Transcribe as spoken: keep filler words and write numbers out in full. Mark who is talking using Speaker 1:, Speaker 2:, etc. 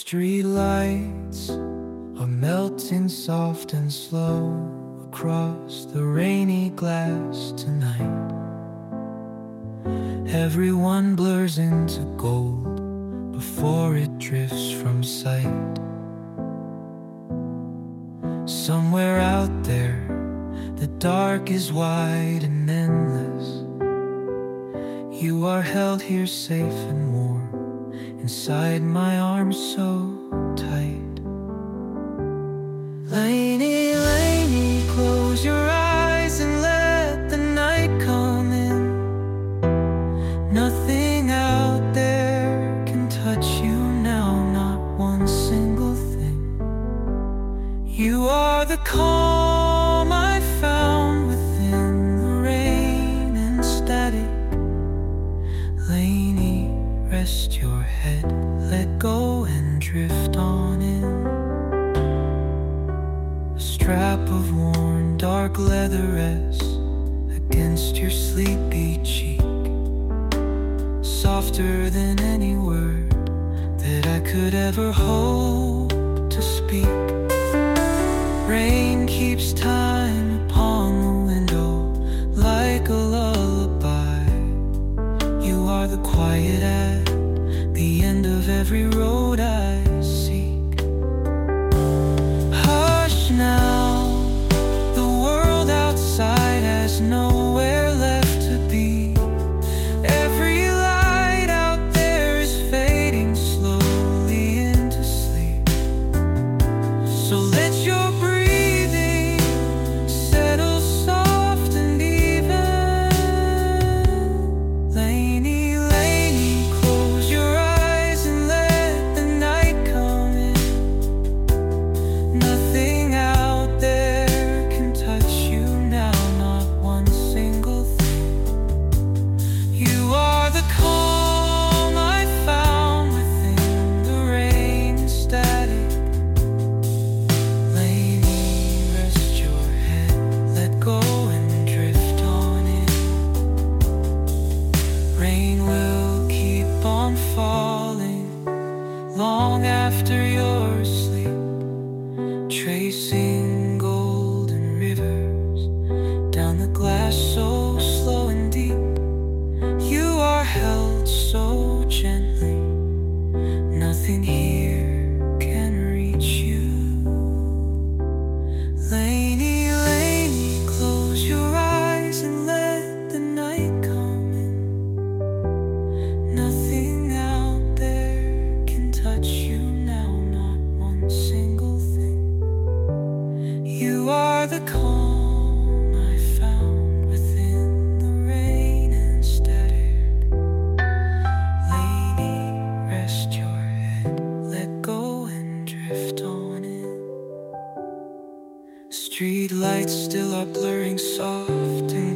Speaker 1: Street lights are melting soft and slow across the rainy glass tonight. Everyone blurs into gold before it drifts from sight. Somewhere out there, the dark is wide and endless. You are held here safe and warm, inside my arms so tight. Lainey, Lainey, close your eyes and let the night come in. Nothing out there can touch you now, not one single thing. You are the calm I found within the rain and static. Lainey, rest your head, let go and drift on in. A strap of worn dark leather rests against your sleepy cheek, softer than any word that I could ever hope to speak. Rain keeps time upon the window like a lullaby. You are the quiet at the end of every road I seek. Hush now, the world outside has nowhere left to be. Every light out there is fading slowly into sleep. So let your breathing settle soft and even. Lainey, Lainey, close your eyes and let the night come in. Nothing out there can touch you now, not one single thing. You are the calm I found within the rain and static. Lainey, rest your head, let go and drift on in. Rain will keep on falling long after you're asleep, tracing golden rivers down the glass so slow and deep. You are held so gently, nothing here can reach you. Lainey, Lainey, close your eyes and let the night come in. Nothing out there can touch you now, not one single thing. You are the calm I found within the rain and static. Lainey, rest your head, let go and drift on in. Street lights still are blurring soft and